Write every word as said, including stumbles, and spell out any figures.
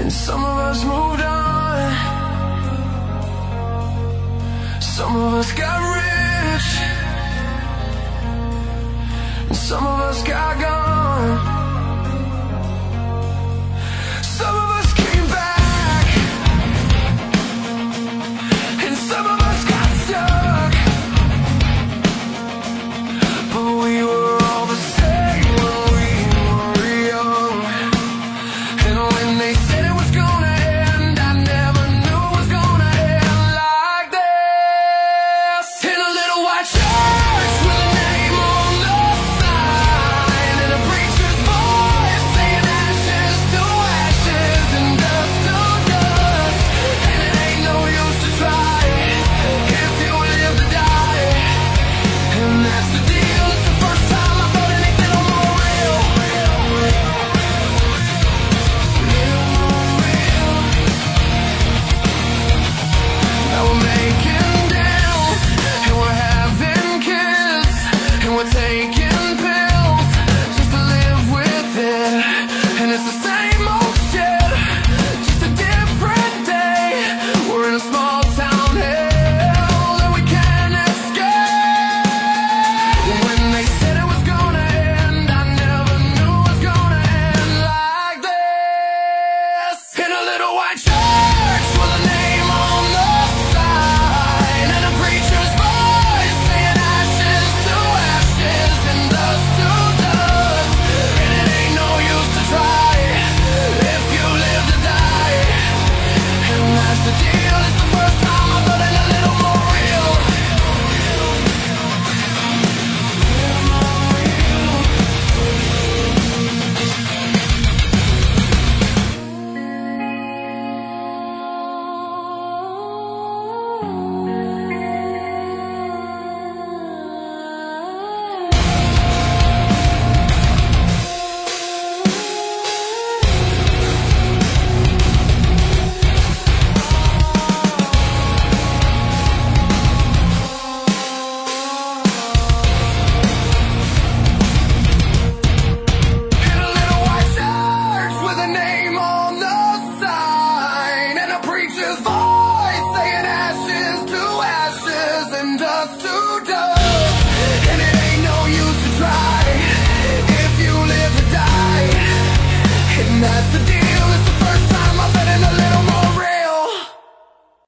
And some of us moved on. Some of us got rich, and some of us got gone. Some of us came back, and some of us got stuck. But we were all the same when we were young. And when they said it was gonna end, I never knew it was gonna end like this. In a little white church with a name on the sign, and a preacher's voice saying ashes to ashes and dust to dust. And it ain't no use to try if you live to die. And that's the deal. It's the first time I felt anything no more real. Now we're making deals, and we're having kids, and we're taking pills just to live with it. And it's the same old shit, just a different day. We're in a small town hell that we can't escape. When they said it was gonna end, I never knew it was gonna end like this. In a little white church with a name on the sign, and a preacher's voice saying ashes to ashes and dust to dust. And it ain't no use to try if you live to die. And that's the deal. It's the first time I felt it a little more real. In a little white church with a name on the sign, and a preacher's voice saying ashes to ashes and dust to dust.